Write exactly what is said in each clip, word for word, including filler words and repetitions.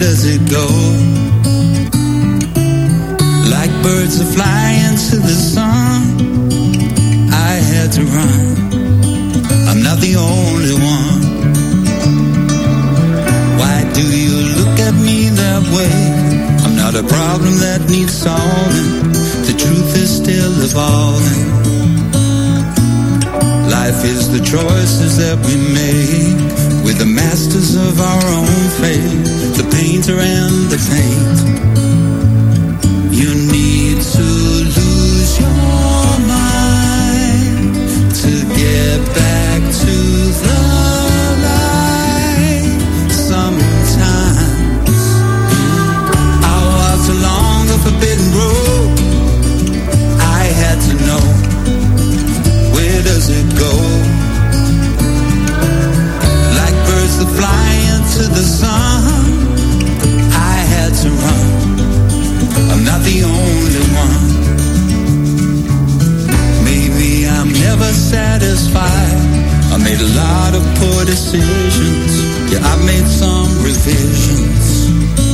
does it go? Like birds are flying to the sun, I had to run. I'm not the only one. Why do you look at me that way? I'm not a problem that needs solving. The truth is still evolving. Life is the choices that we make. We're the masters of our own fate. The painter and the paint. You need to lose your mind to get back to the light. Sometimes I walked along a forbidden road. I had to know, where does it go? Like birds that fly into the sun, I had to run. I'm not the only one. Maybe I'm never satisfied. I made a lot of poor decisions. Yeah, I made some revisions.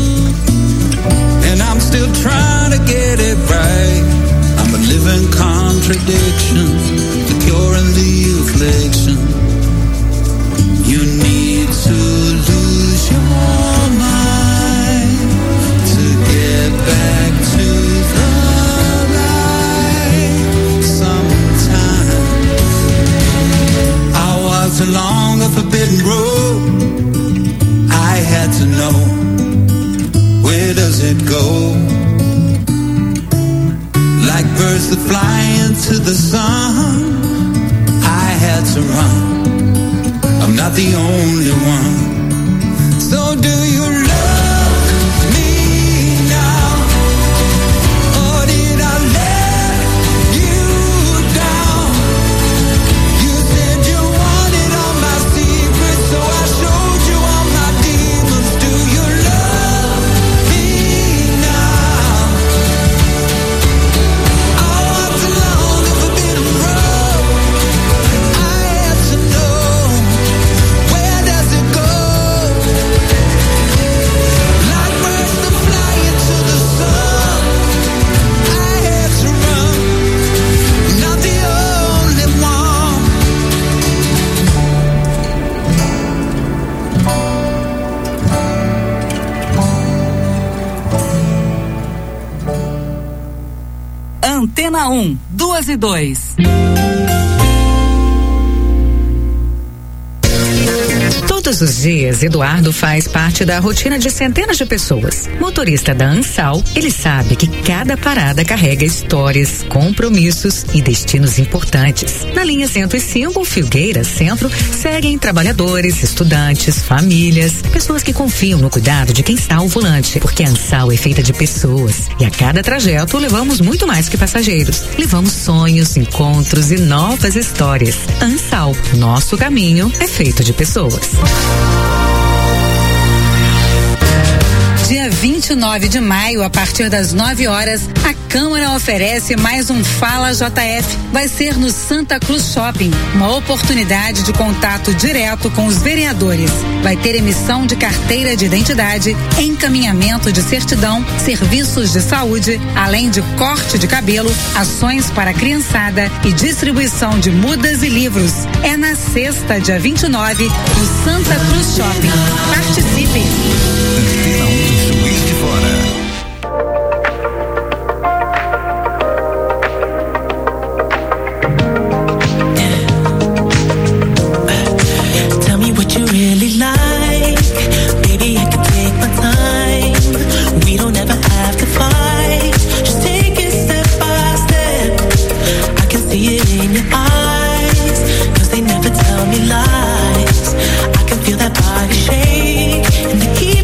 And I'm still trying to get it right. I'm a living contradiction, the cure and the affliction. You need to lose your mind to get back to the light. Sometimes I walked along a forbidden road. I had to know, where does it go? Like birds that fly into the sun, I had to run. I'm not the only one. So do you love me now? Or did I let you down? You said you wanted all my secrets, so I showed you all my demons. Do you love me now? I walked along a forbidden road. I had to know, where does it go? Like birds that fly into the sun, I had to run. Not the only one. Antena um, duas e dois. Todos os dias, Eduardo faz parte da rotina de centenas de pessoas. Motorista da Ansal, ele sabe que cada parada carrega histórias, compromissos e destinos importantes. Na linha cento e cinco, Filgueira Centro, seguem trabalhadores, estudantes, famílias, pessoas que confiam no cuidado de quem está ao volante, porque a Ansal é feita de pessoas e a cada trajeto levamos muito mais que passageiros. Levamos sonhos, encontros e novas histórias. Ansal, nosso caminho é feito de pessoas. Dia vinte e nove de maio, a partir das nove horas, a Câmara oferece mais um Fala J F. Vai ser no Santa Cruz Shopping, uma oportunidade de contato direto com os vereadores. Vai ter emissão de carteira de identidade, encaminhamento de certidão, serviços de saúde, além de corte de cabelo, ações para a criançada e distribuição de mudas e livros. É na sexta, dia vinte e nove, no Santa Cruz Shopping. Participe! Antena um, Juiz de Fora. Tell me what you really like. Baby, I can take my time. We don't ever have to fight. Just take it step by step. I can see it in your eyes, 'cause they never tell me lies. I can feel that body shake and the heat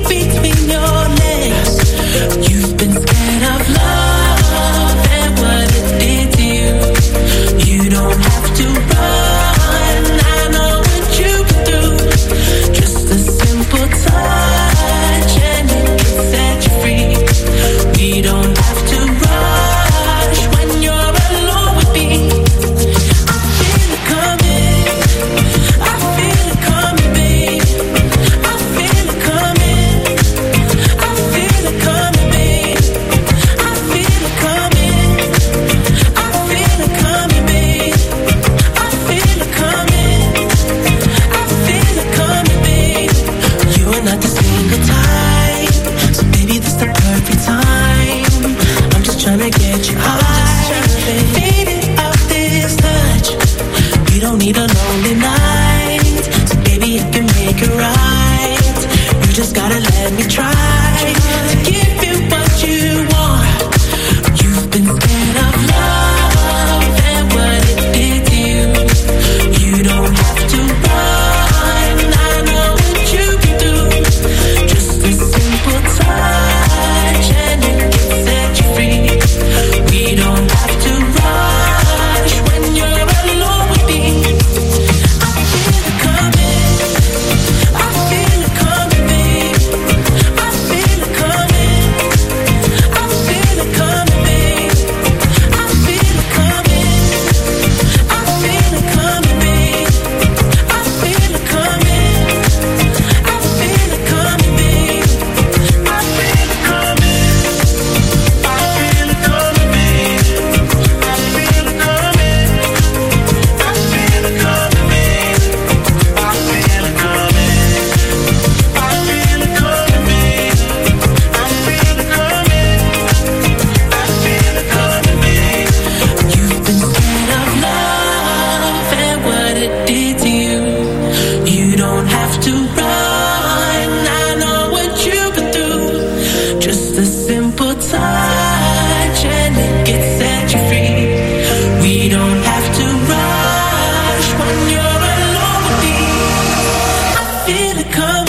Just a simple touch and it gets set you free. We don't have to rush when you're alone with me. I feel it coming.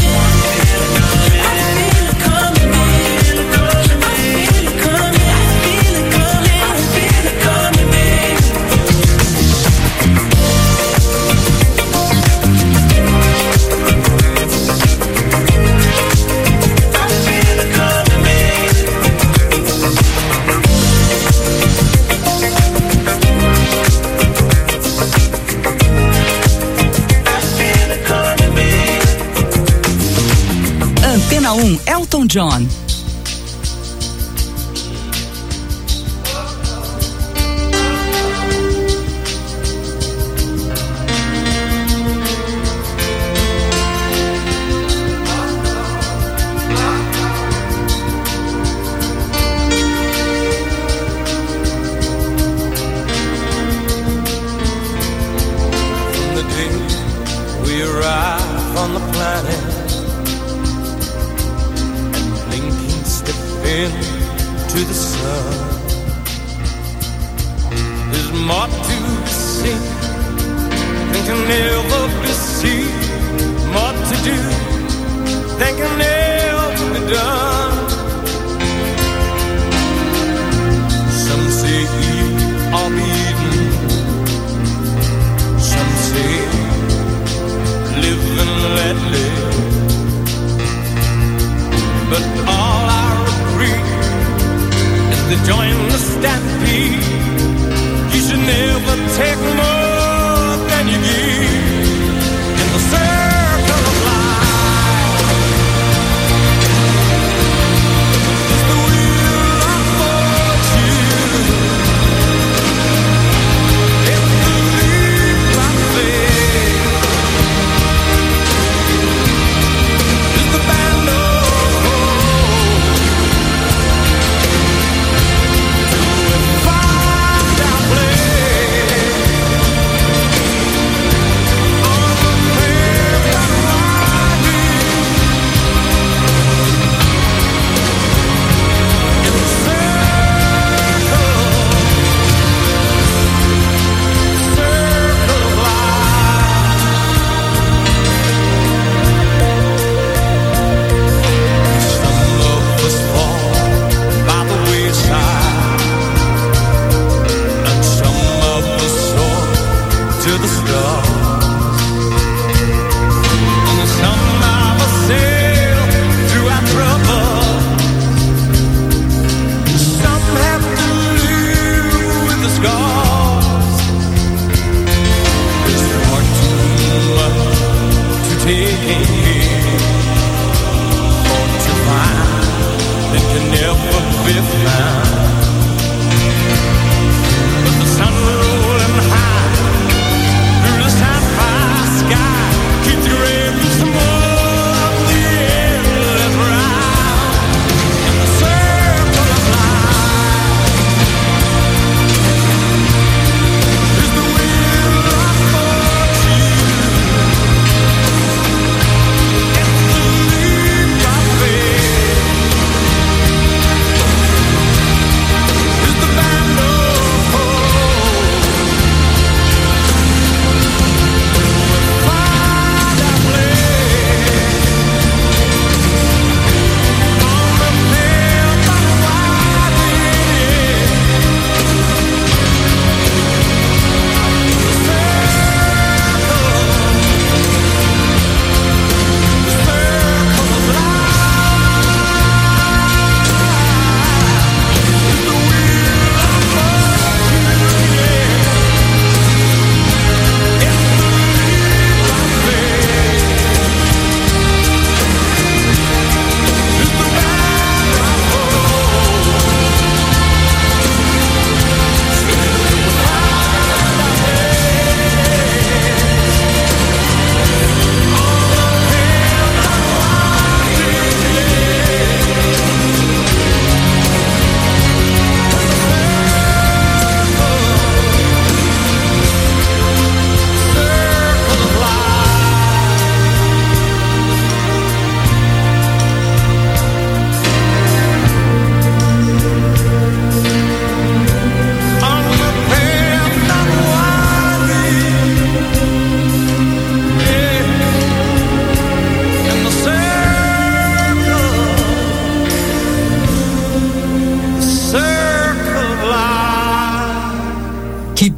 Antena um, Elton John.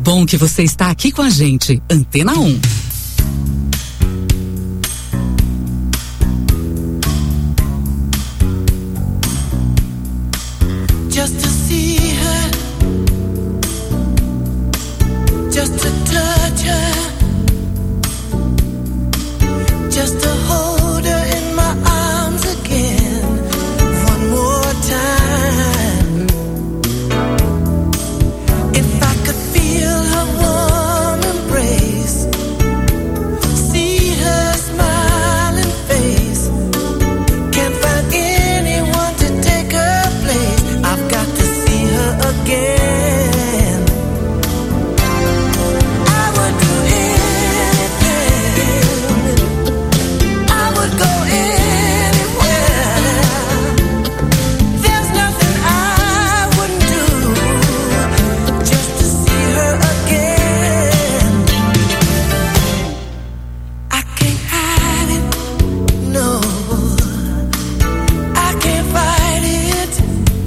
bom que você está aqui com a gente. Antena um. Just to see her, just to touch her, just to hold her in my arms again, one more time. If I could feel her warm embrace, see her smiling face, can't find anyone to take her place. I've got to see her again. I would do anything, I would go anywhere. There's nothing I wouldn't do just to see her again. I can't hide it, no, I can't fight it.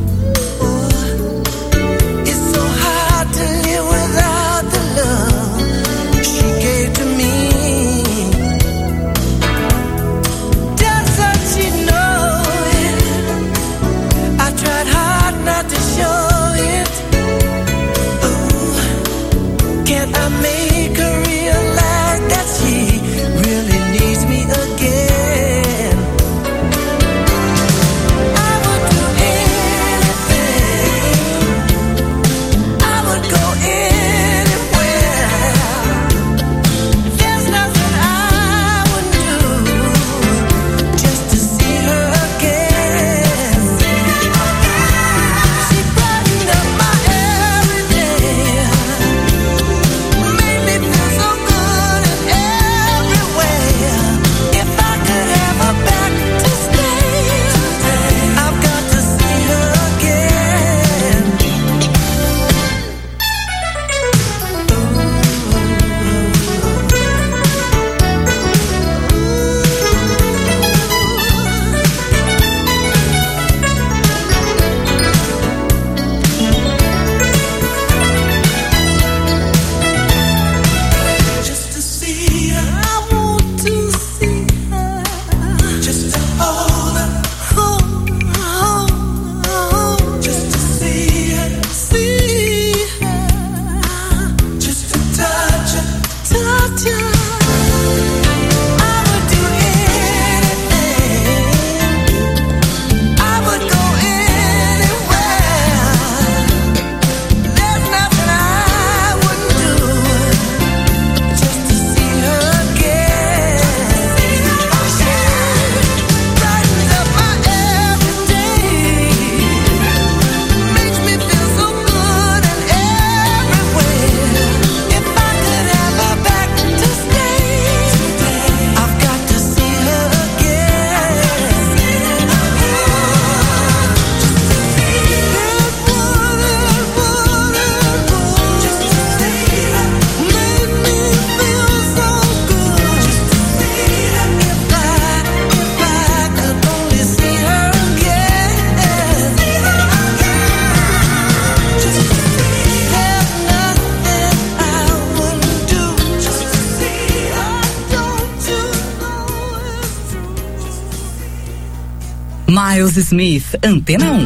It's so hard to live without the love she gave to me. Doesn't she know it? I tried hard not to show it. Ooh, can't I make her realize that she really needs me again? I would do anything, I would go anywhere. There's nothing I wouldn't do just to see her again. She brightened up my every day, made me feel so good in every way. If I could have her back to stay, I've got to see her again. Just to see her, I want to see her. Just to hold her, hold, hold, hold. Just to see her, see her. Just to touch her, touch her. I would do anything, I would go anywhere. There's nothing I wouldn't do just to see her again. Brightens up my every day, makes me feel so good in every way. If I could have her back to stay, I've got to see her again. Just to see her, made me feel so good. Just to see her, if I, if I could only see her again. Just to see her, there's nothing I wouldn't do just to see her. Don't you know it's true? Miles Smith, Antena um.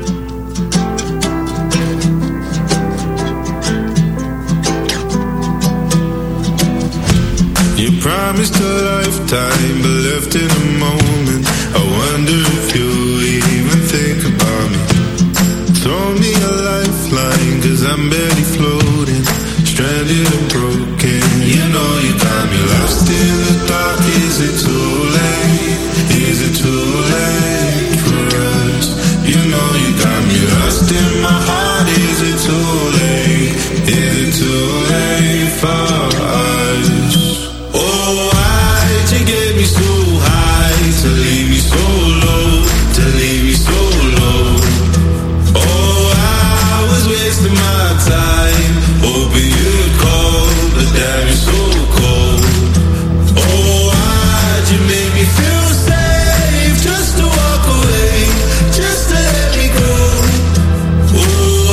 You promised a lifetime, but left in a moment. I wonder if you even think about me. Throw me a lifeline, cause I'm barely floating, stranded and broken. You know you got me lost in the dark. Is it too late? Is it too late for us? You know you got me lost in my heart. Is it too late? Is it too late for us? Oh, why'd you get me so high to leave me so low, to leave me so low? Oh, I was wasting my time, hoping you'd call, but damn, you're so cold. Oh, why'd you make me feel safe just to walk away, just to let me go? Oh,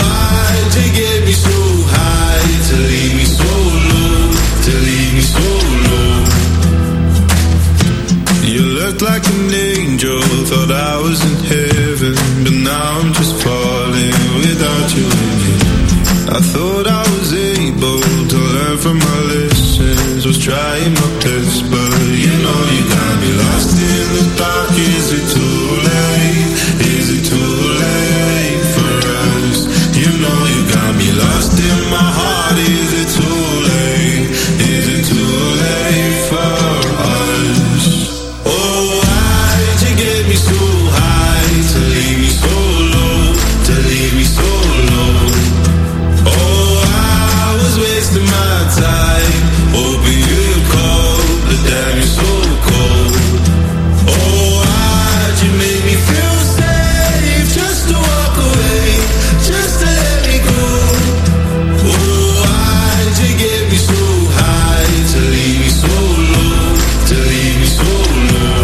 thought I was able to learn from my lessons, was trying my best, but you know you got me lost in the dark. Is it too late? Is it too late for us? You know you got me lost in my heart. Is it too late? Is it too late for us? Oh, why'd you get me so high to leave me so low, to leave me so low? Oh, I was wasting my time, hoping you'd call, but damn, you're so cold. Oh, why'd you make me feel safe, just to walk away, just to let me go? Oh, why'd you get me so high, to leave me so low, to leave me so low?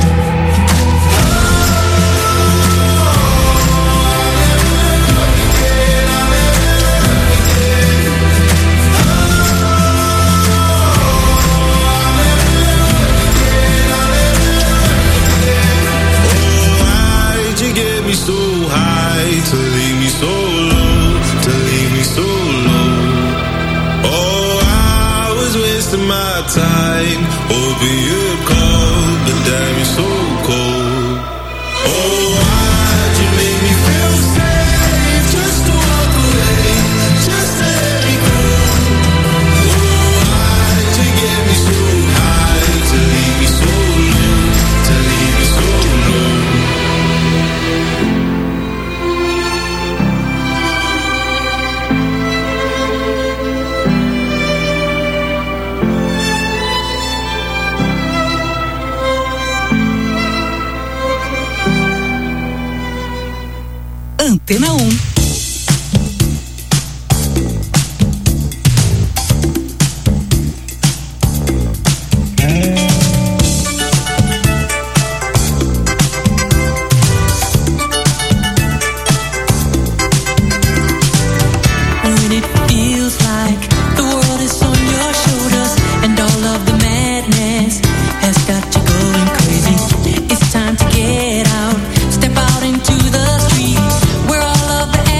So high to leave me so low, to leave me so low. Oh, I was wasting my time, hoping you'd call, but damn, you're so cold. Oh, why'd you make me feel safe, just to walk away, just to let me go? Oh, why'd you get me so high, to leave me so low, to leave me so low? Antena um. When it feels like the world is on your shoulders and all of the madness has got you going crazy, it's time to get out, step out into the street where all of the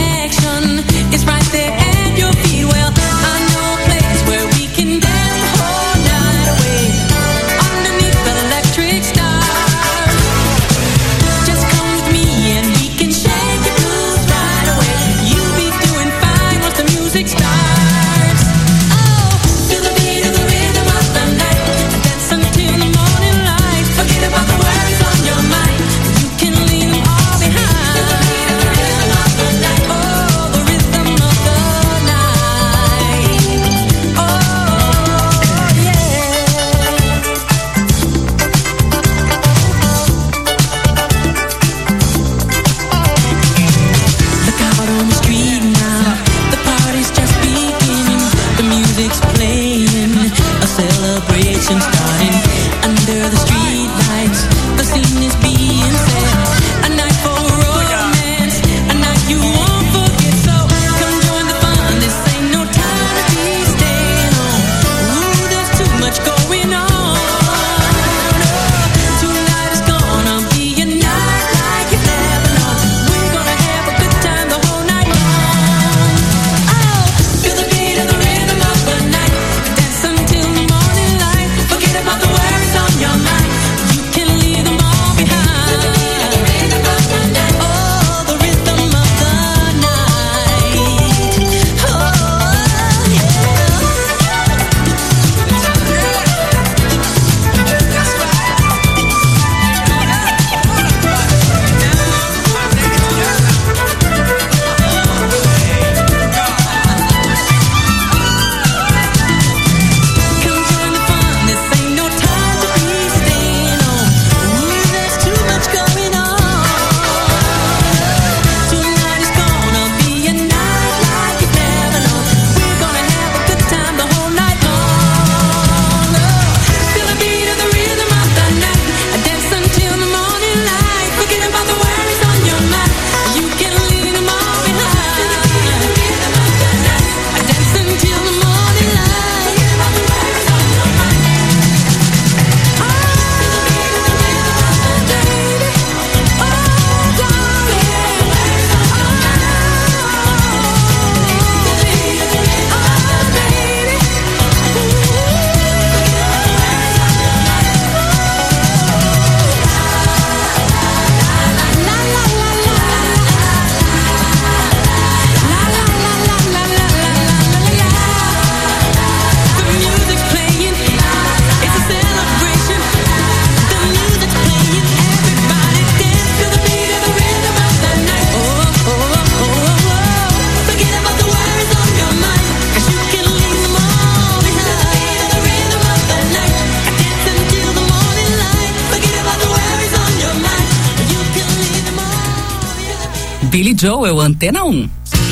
Billy Joel, Antena um.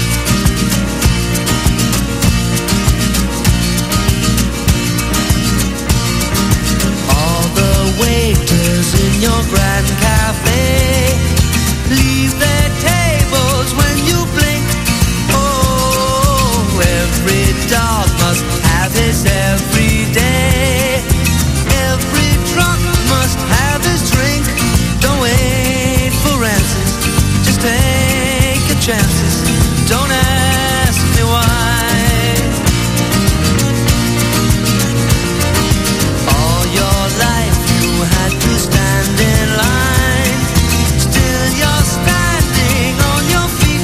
All the waiters in your grand cafe leave their tables when you blink. Oh, every dog must have his every day. Every drunk must have his drink. Don't wait for answers, just take your chances. Don't ask me why. All your life you had to stand in line. Still you're standing on your feet.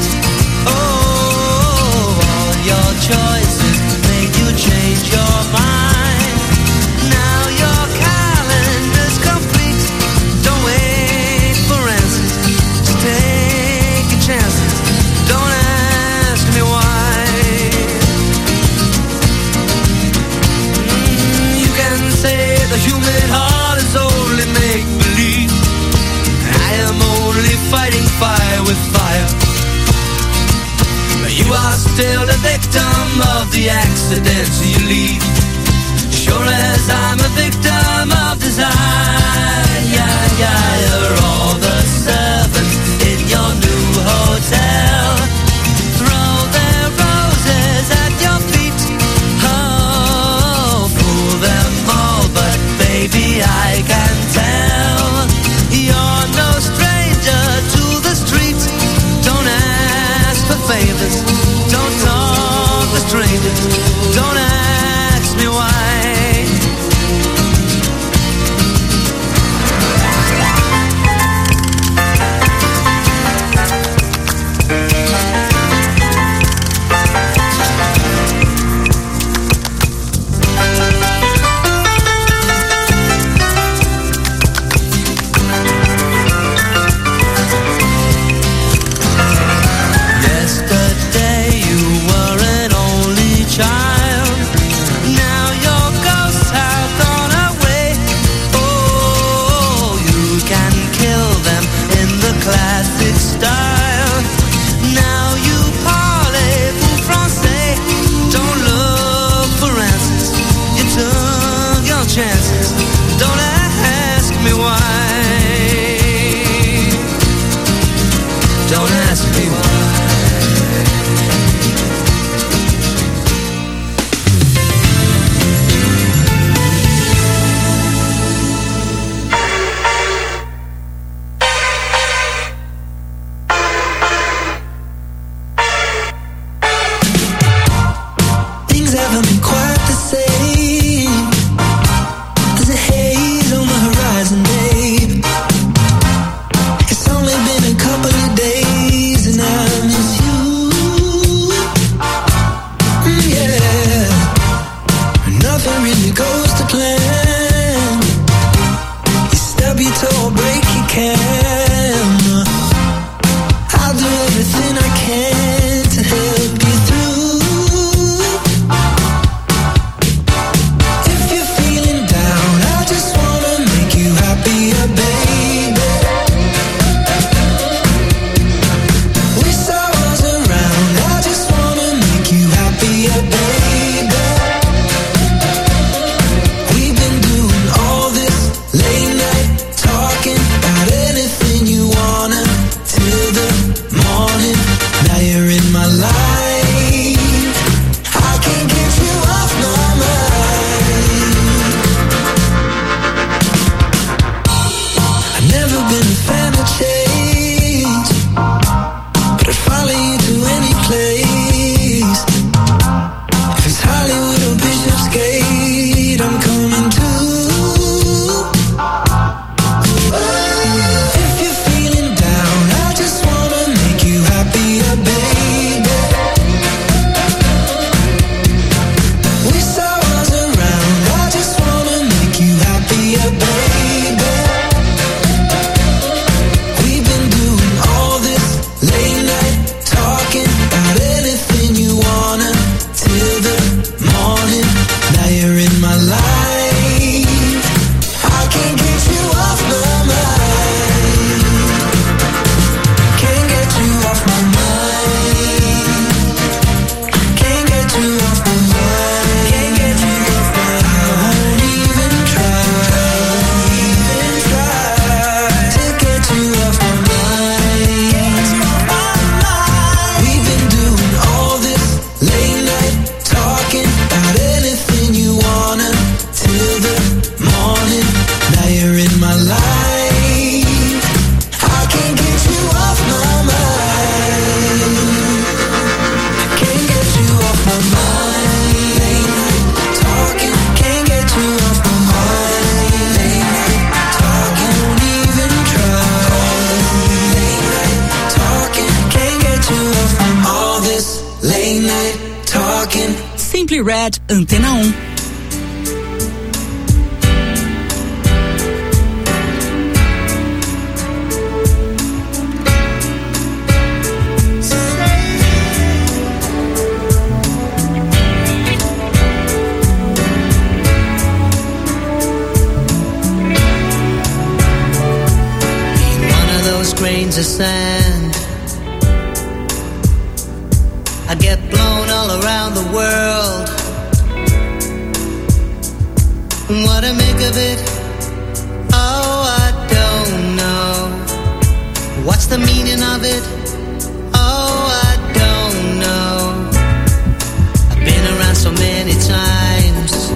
Oh, all your choices made you change your mind. Now your calendar's complete. Don't wait for answers, just take your chances. Don't ask me why. Mm, you can say the human heart is only make-believe. I am only fighting fire with fire. But you are still the victim of the accidents you leave. Sure as I'm a victim of desire. Yeah, yeah, you're all the servants in your new hotel. Throw their roses at your feet. Oh, fool them all, but baby, I can tell you're no stranger to the street. Don't ask for favors, don't talk with strangers. Don't ask me why. Yesterday you were an only child. Now your ghosts have gone away. Oh, you can kill them in the classic style. Now you parlez-vous français. Don't look for answers, you took your chances. Don't ask me why. Don't ask me why. Things haven't been quite the same. There's a haze on the horizon, babe. It's only been a couple of days and I miss you. Mm, yeah. Nothing really goes to plan. You stub your toe or break your can. I'll do everything I can to help you through. If you're feeling down, I just wanna make you happier, baby. Wish I was around, I just wanna make you happier, baby. We've been doing all this late night talking about anything you wanna till the morning. Now you're in my life. I can't get you off my mind. I've never been a fan of change, but I'd follow you to any place. If it's Hollywood or Bishopsgate, I'm coming too. If you're feeling down, I just wanna make you happier, baby. Wish I was around, I just wanna make you happier, baby. We've been doing all this late night talking about anything you wanna till the morning. Now you're in my life. I can't get you off my mind. Can't get you off my Country Red, Antena um. Grains of sand, I get blown all around the world. What to make of it? Oh, I don't know. What's the meaning of it? Oh, I don't know. I've been around so many times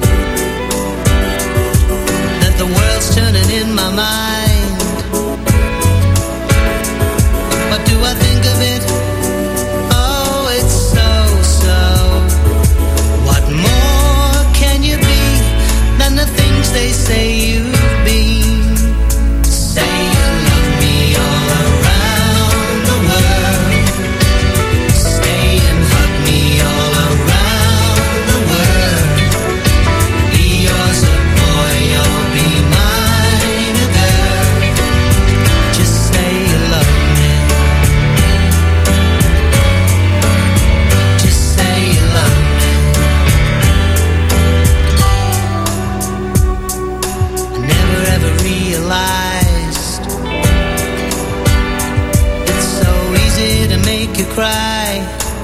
that the world's turning in my mind. What do I think of it? Oh, it's so, so. What more can you be than the things they say you've been? Say you love me all around the world. Stay and hug me all around the world. Be yours a boy, or be mine a girl. Just say you love me. Realized it's so easy to make you cry,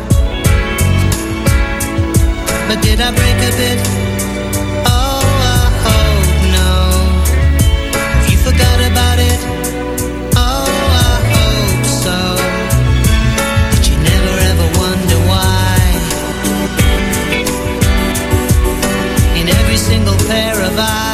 but did I break a bit? Oh, I hope no. Have you forgot about it? Oh, I hope so. But you never ever wonder why in every single pair of eyes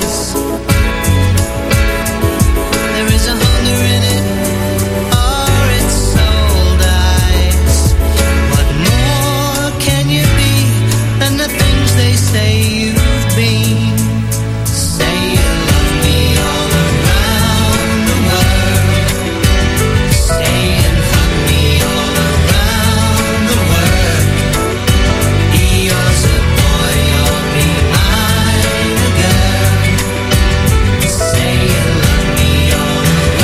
there's a hunger in it, or it's sold eyes. What more can you be than the things they say you've been? Say you love me all around the world. Stay and hug me all around the world. Be yours a boy, or be mine a girl. Say you love me all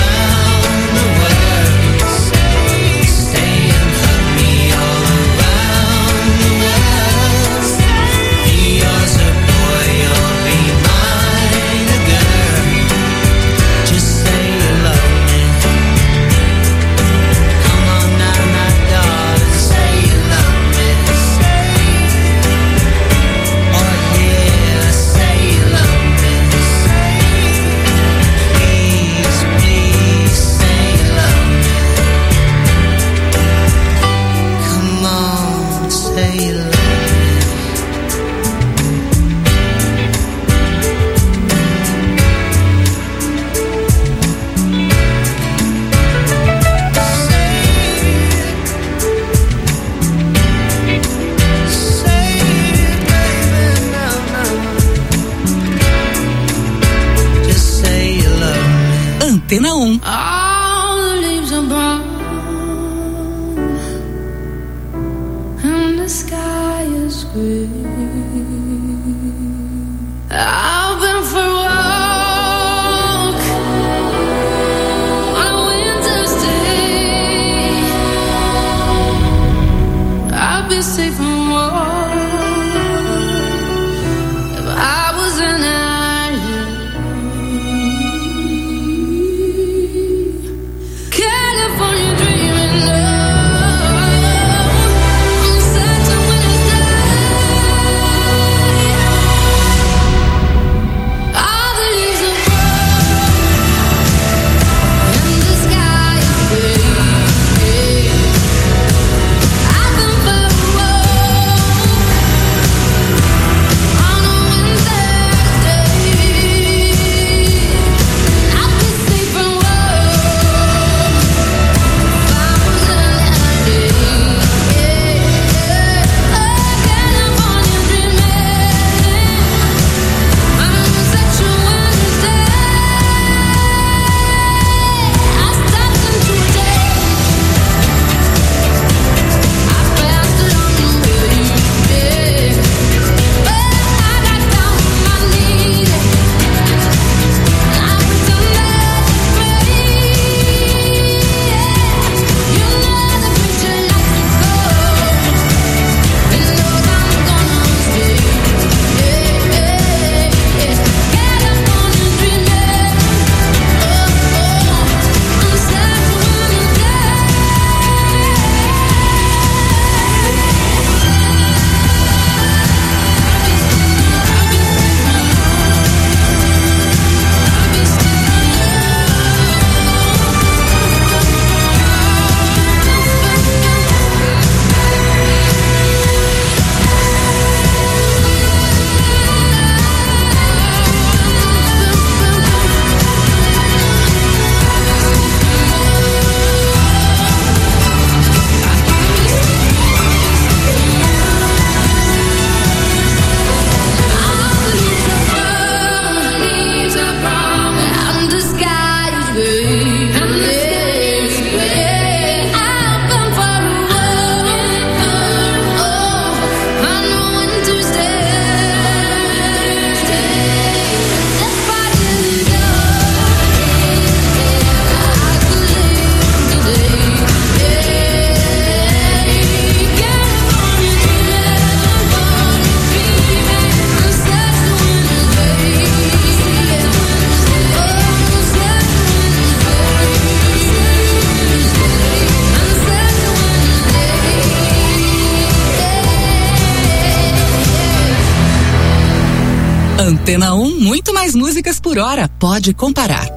Antena um. All the leaves are brown and the sky is gray. I've been for a walk on a winter's day. I'd be safe from war if I was an island. California dreaming love, I'm certain when it's done. All the leaves are brown and the sky is gray. I've been for a walk. Antena um, muito mais músicas por hora. Pode comparar.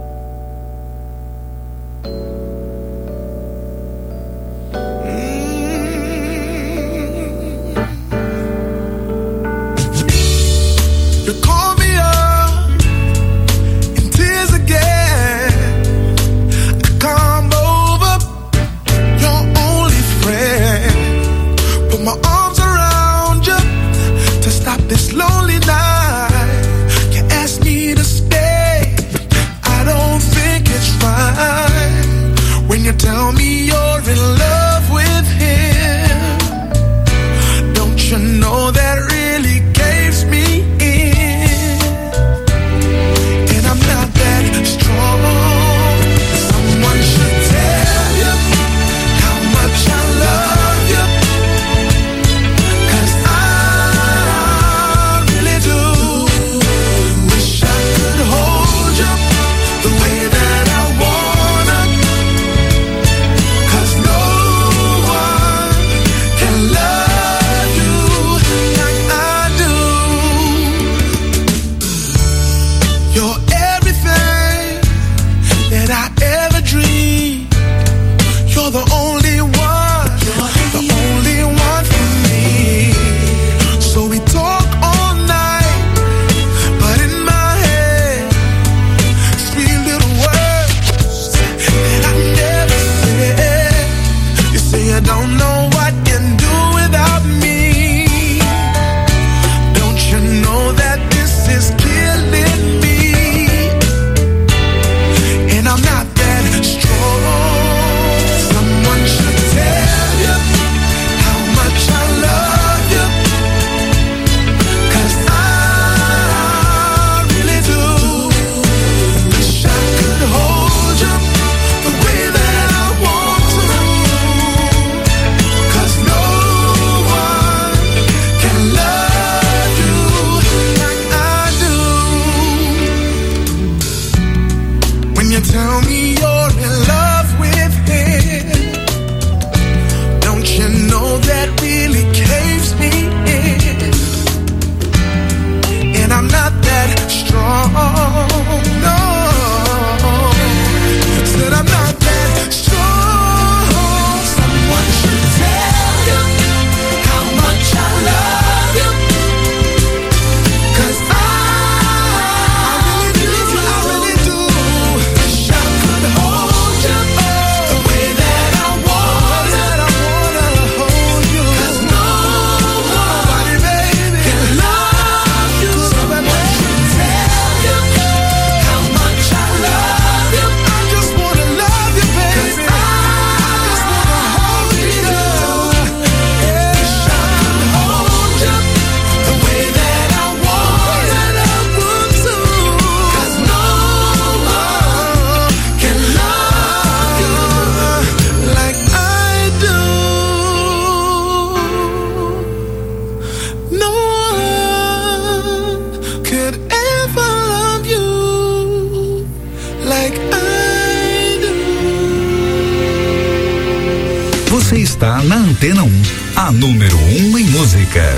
Você está na Antena um, a número um em música.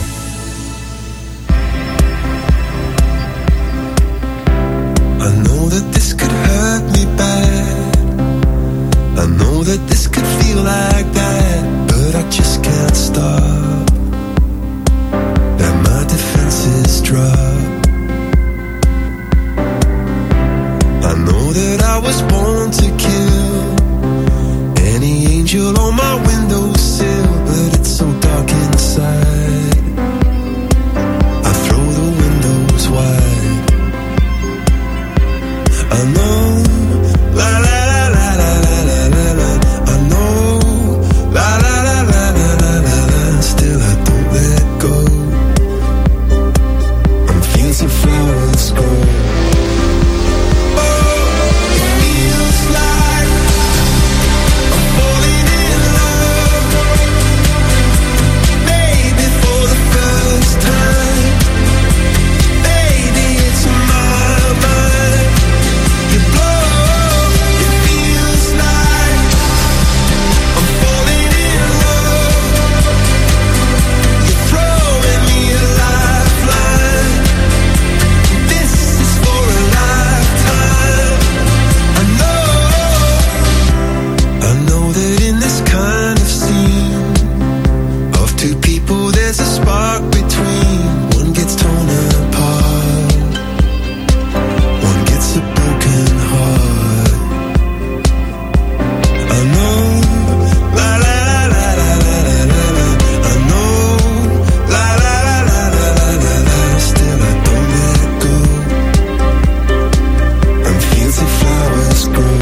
I know that this could hurt me bad. I know that this could feel like that, but I just can't stop. And my defenses drop. I know that I was born to kill. Any angel on my windowsill, but it's so dark inside. people, there's a spark between. One gets torn apart, one gets a broken heart. I know, la la la la la la la la la. I know, la la la la la la la la. Still I don't let it go. And fields of flowers grow.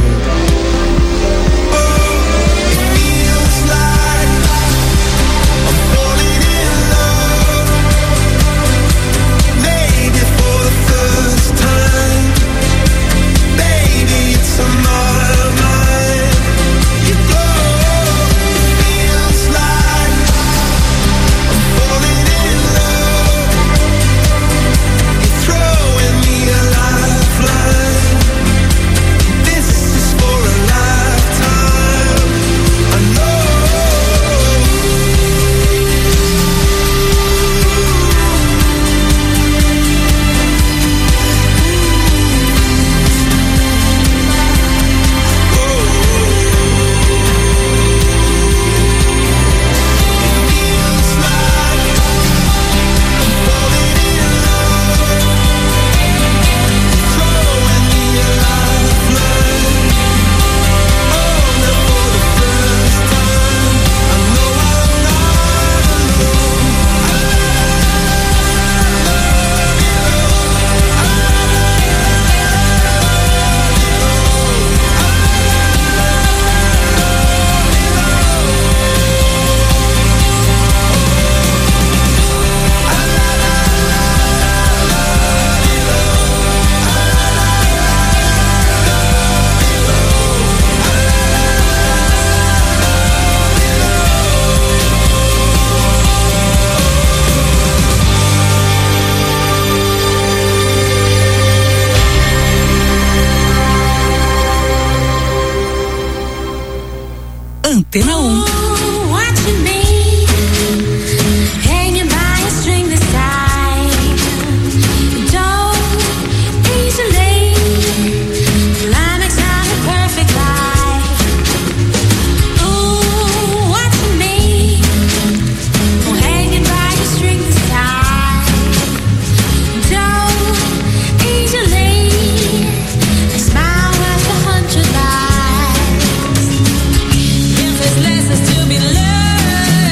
Antena um. Lessons to be learned.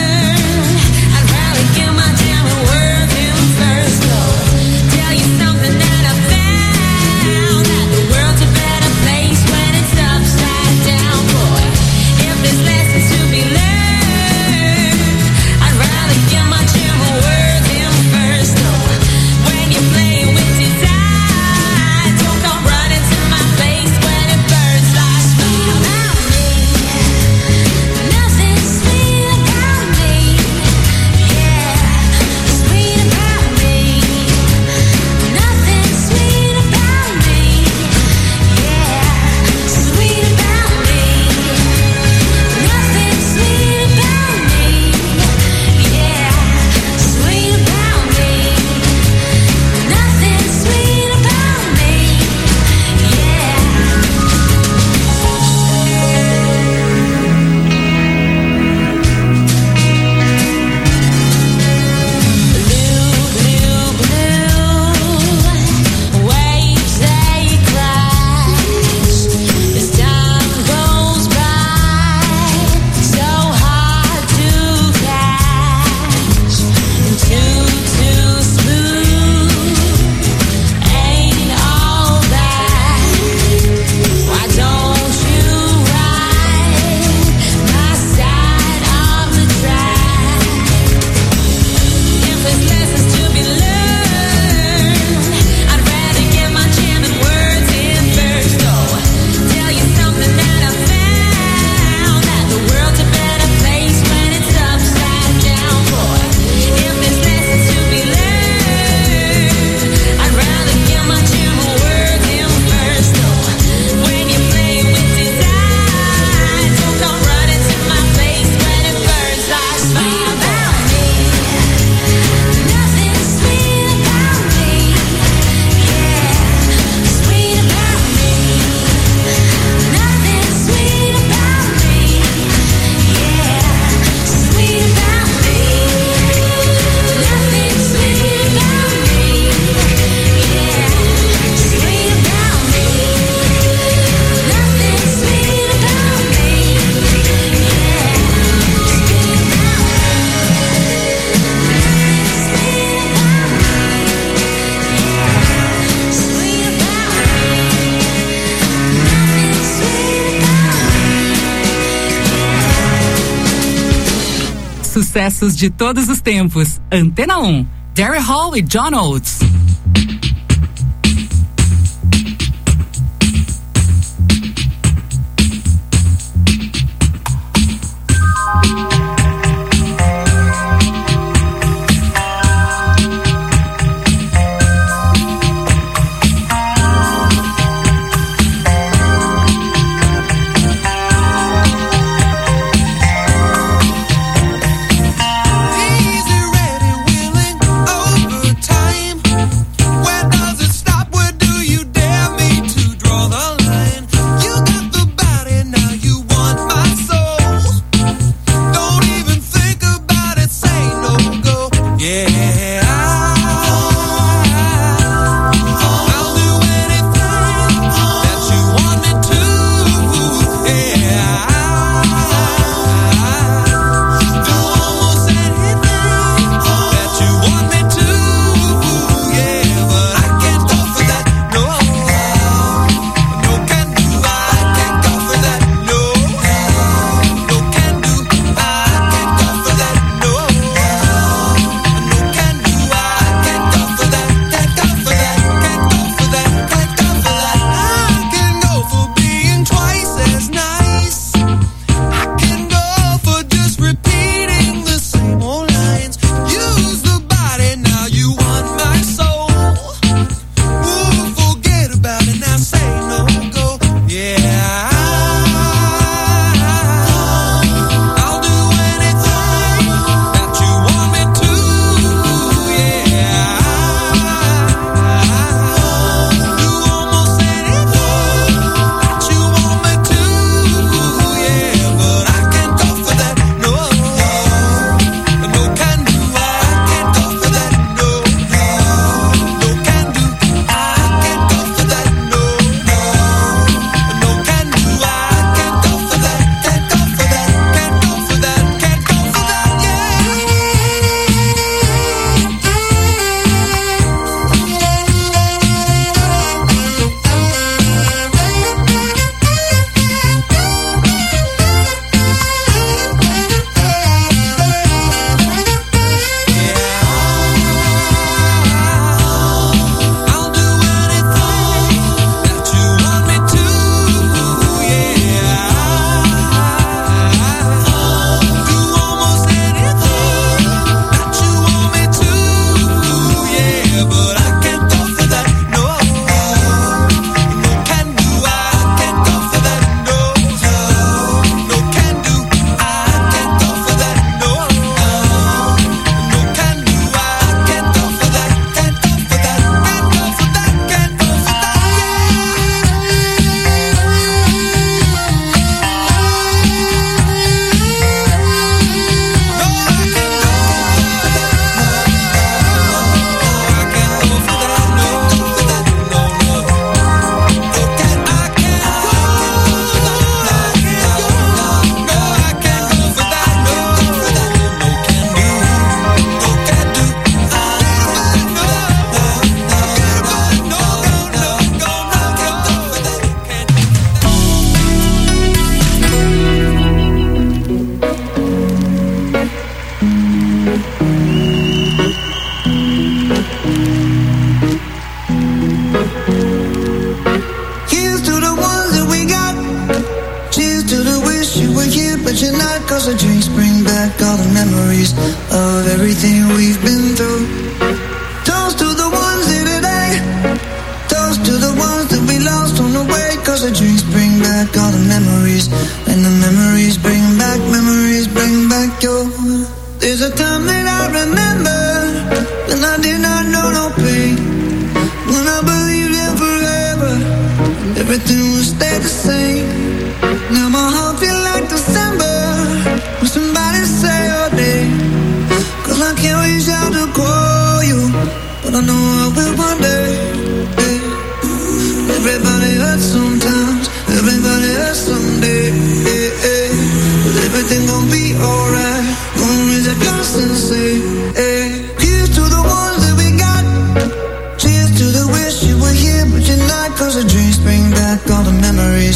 sucessos de todos os tempos. Antena um, Daryl Hall e John Oates.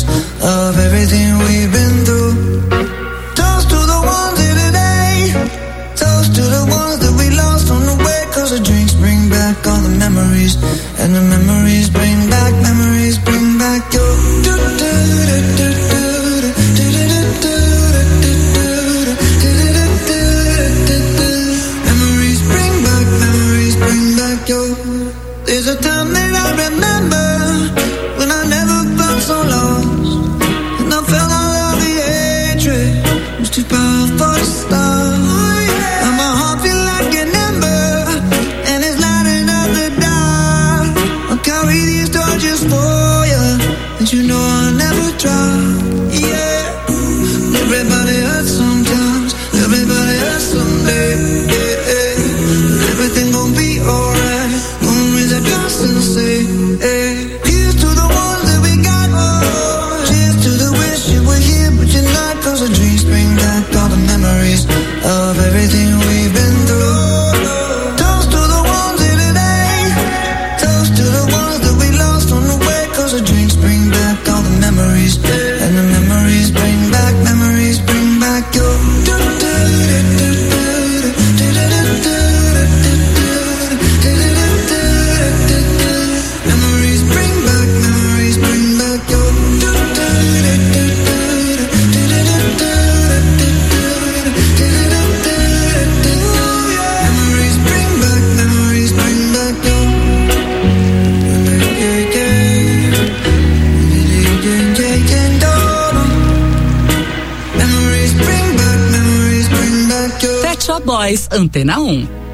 Of everything we've been through. Toast to the ones here today. Boys, Antena um.